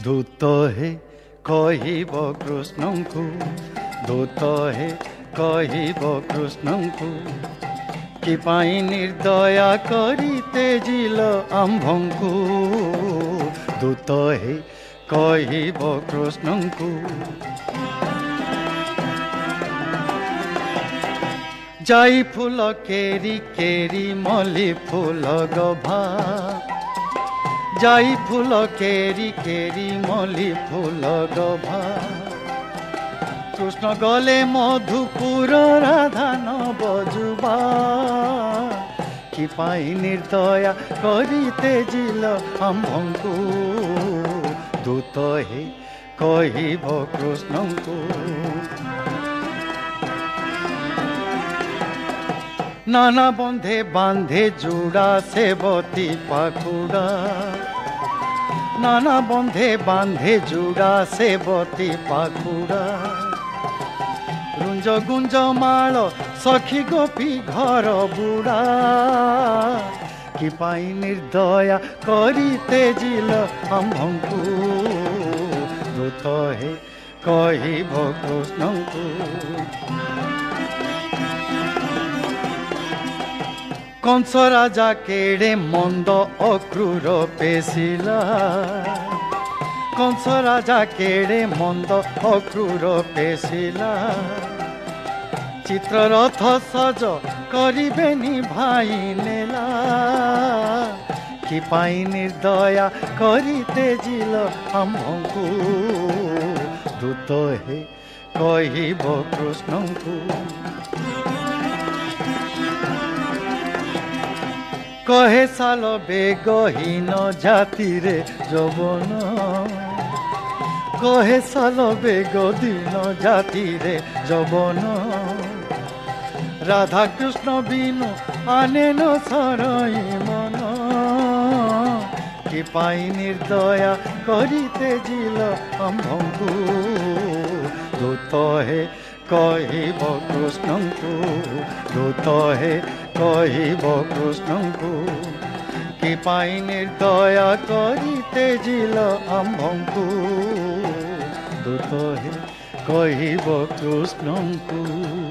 दूत हे कहब कृष्ण को, दूत हे कहब कृष्ण को, कि पाई निर्दया करी तेजिल आम्भंकु। दूत हे कहब कृष्ण को, जाई फूल केरी केरी मली फूल गभा, जाई फूल केरी केरी मली फूल गभा। कृष्ण गले मधुपुर राधा न बजुबा, कि पाई निर्दया करी तेजिल आम्भंकु। दूत हे कहब कृष्ण को, नाना बंधे बांधे जुड़ा सेवती पाखुड़ा, नाना बंधे बांधे जुड़ा सेवती पाखुड़ा। रुंज गुंज माल सखी गोपी घर बुड़ा, कि पाई निर्दया करी तेजिल आम्भंकु। दूत हे कहब कृष्ण को, कंस राजा केड़े मंद अक्रूर पेशिला, कंस राजा केड़े मंद अक्रूर पेशिला। चित्ररथ सज करिबेनी भाई नेला, कि पाई निर्दया करी तेजिल आम्भंकु। दूत हे कहब कृष्ण को, कहे साल बेगहीन जाति रे जवन, कहे साल बेगहीन जाति रे जवन। राधा कृष्ण बिनु आने न सरई मन, कि पाई निर्दया करी तेजिल आम्भंकु। दूत हे कहब कृष्ण को, दूत हे कहब कृष्ण को, कि पाई निर्दया करी तेजिल आम्भंकु। दूत हे कहब कृष्ण को।